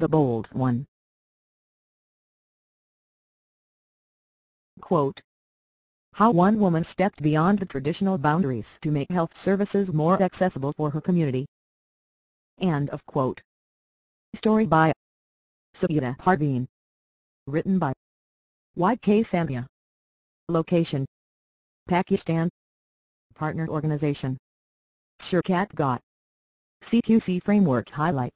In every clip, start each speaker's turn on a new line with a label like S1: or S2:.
S1: the bold one. Quote, how one woman stepped beyond the traditional boundaries to make health services more accessible for her community. End of quote. Story by Saida Parveen. Written by YK Sandhya. Location: Pakistan. Partner organization: Shirkat Got. CQC Framework Highlight: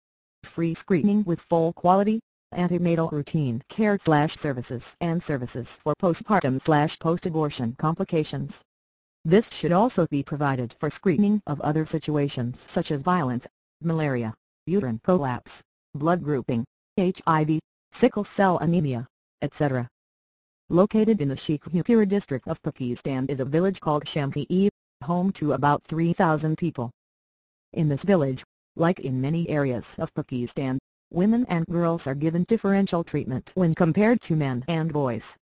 S1: free screening with full quality antenatal routine care services and services for postpartum/post-abortion complications. This should also be provided for screening of other situations such as violence, malaria, uterine prolapse, blood grouping, HIV, sickle cell anemia, etc. Located in the Sheikhupura district of Pakistan is a village called Shamki, home to about 3,000 people. In this village, like in many areas of Pakistan, women and girls are given differential treatment when compared to men and boys.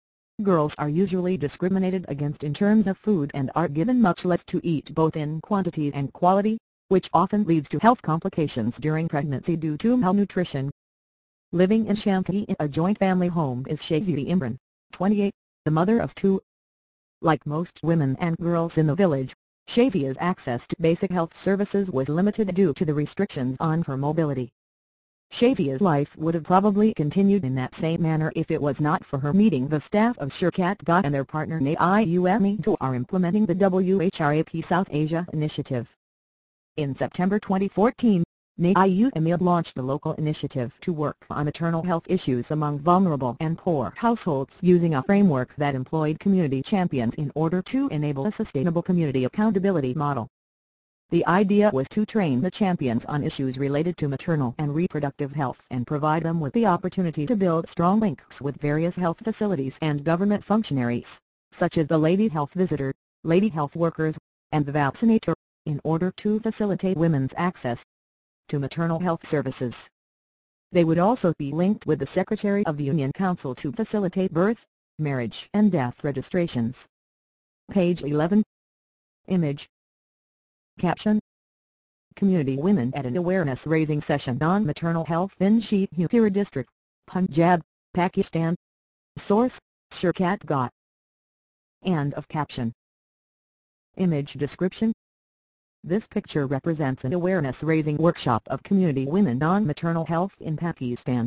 S1: Girls are usually discriminated against in terms of food and are given much less to eat both in quantity and quality, which often leads to health complications during pregnancy due to malnutrition. Living in Shamki in a joint family home is Shazia Imran, 28, the mother of two. Like most women and girls in the village, Shazia's access to basic health services was limited due to the restrictions on her mobility. Shazia's life would have probably continued in that same manner if it was not for her meeting the staff of Shirkat Got and their partner NAIUME who are implementing the WHRAP South Asia Initiative. In September 2014, NAIUME launched the local initiative to work on maternal health issues among vulnerable and poor households using a framework that employed community champions in order to enable a sustainable community accountability model. The idea was to train the champions on issues related to maternal and reproductive health and provide them with the opportunity to build strong links with various health facilities and government functionaries, such as the lady health visitor, lady health workers, and the vaccinator, in order to facilitate women's access to maternal health services. They would also be linked with the Secretary of the Union Council to facilitate birth, marriage and death registrations. Page 11. Image. Caption: community women at an awareness-raising session on maternal health in Sheikhupura district, Punjab, Pakistan. Source: Shirkat Got. End of caption. Image description: this picture represents an awareness-raising workshop of community women on maternal health in Pakistan.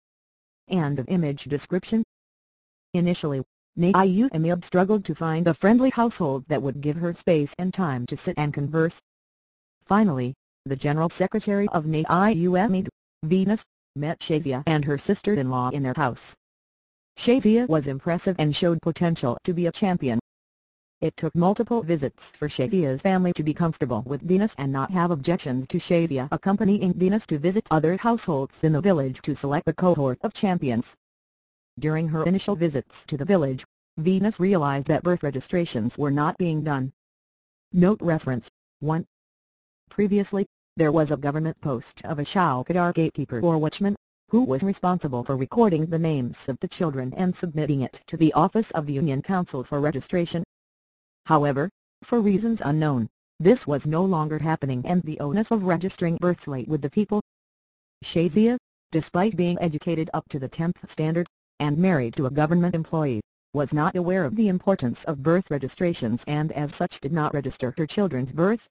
S1: End of image description. Initially, NAIUME struggled to find a friendly household that would give her space and time to sit and converse. Finally, the General Secretary of NAIUME, Venus, met Shazia and her sister-in-law in their house. Shazia was impressive and showed potential to be a champion. It took multiple visits for Shazia's family to be comfortable with Venus and not have objections to Shazia accompanying Venus to visit other households in the village to select a cohort of champions. During her initial visits to the village, Venus realized that birth registrations were not being done. Note reference: 1. Previously, there was a government post of a Chowkidar gatekeeper or watchman, who was responsible for recording the names of the children and submitting it to the Office of the Union Council for registration. However, for reasons unknown, this was no longer happening and the onus of registering births lay with the people. Shazia, despite being educated up to the 10th standard, and married to a government employee, was not aware of the importance of birth registrations and as such did not register her children's birth.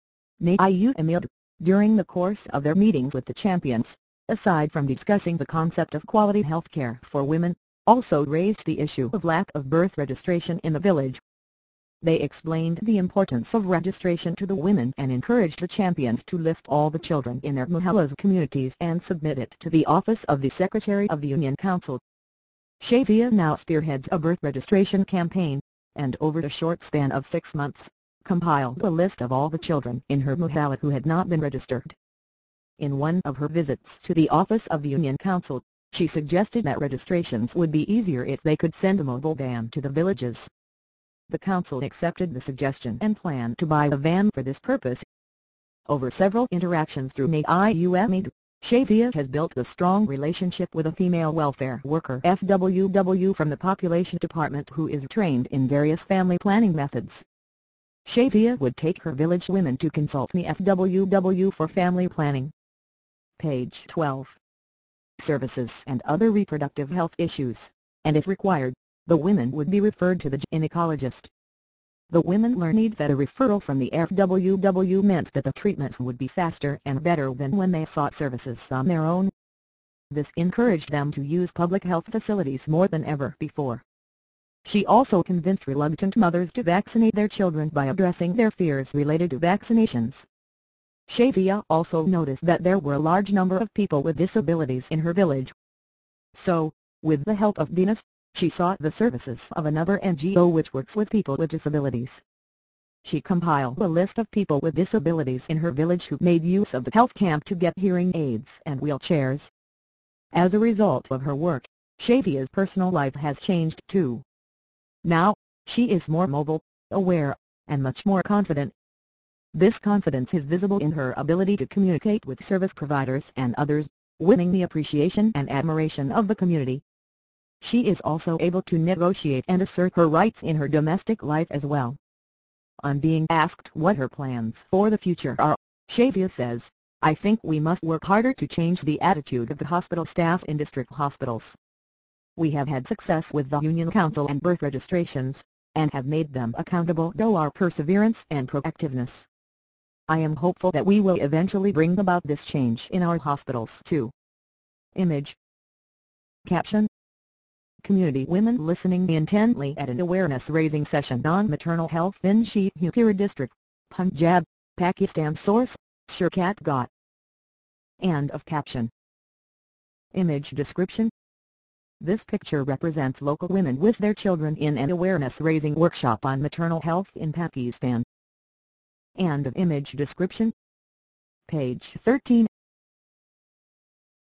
S1: NAIUME, during the course of their meetings with the champions, aside from discussing the concept of quality health care for women, also raised the issue of lack of birth registration in the village. They explained the importance of registration to the women and encouraged the champions to list all the children in their mohallas communities and submit it to the Office of the Secretary of the Union Council. Shazia now spearheads a birth registration campaign, and over a short span of 6 months, compiled a list of all the children in her mohalla who had not been registered. In one of her visits to the Office of the Union Council, she suggested that registrations would be easier if they could send a mobile van to the villages. The council accepted the suggestion and planned to buy a van for this purpose. Over several interactions through NAIUME, Shazia has built a strong relationship with a female welfare worker FWW from the Population Department who is trained in various family planning methods. Shazia would take her village women to consult the FWW for family planning. Page 12. services and other reproductive health issues, and if required, the women would be referred to the gynecologist. The women learned that a referral from the FWW meant that the treatment would be faster and better than when they sought services on their own. This encouraged them to use public health facilities more than ever before. She also convinced reluctant mothers to vaccinate their children by addressing their fears related to vaccinations. Shazia also noticed that there were a large number of people with disabilities in her village. So, with the help of Venus, she sought the services of another NGO which works with people with disabilities. She compiled a list of people with disabilities in her village who made use of the health camp to get hearing aids and wheelchairs. As a result of her work, Shazia's personal life has changed too. Now, she is more mobile, aware, and much more confident. This confidence is visible in her ability to communicate with service providers and others, winning the appreciation and admiration of the community. She is also able to negotiate and assert her rights in her domestic life as well. On being asked what her plans for the future are, Shazia says, "I think we must work harder to change the attitude of the hospital staff in district hospitals. We have had success with the Union Council and birth registrations, and have made them accountable through our perseverance and proactiveness. I am hopeful that we will eventually bring about this change in our hospitals too." Image. Caption. Community women listening intently at an awareness-raising session on maternal health in Sheikhupura district, Punjab, Pakistan. Source, Shirkat. End of caption. Image description. This picture represents local women with their children in an awareness-raising workshop on maternal health in Pakistan. End of image description. Page 13.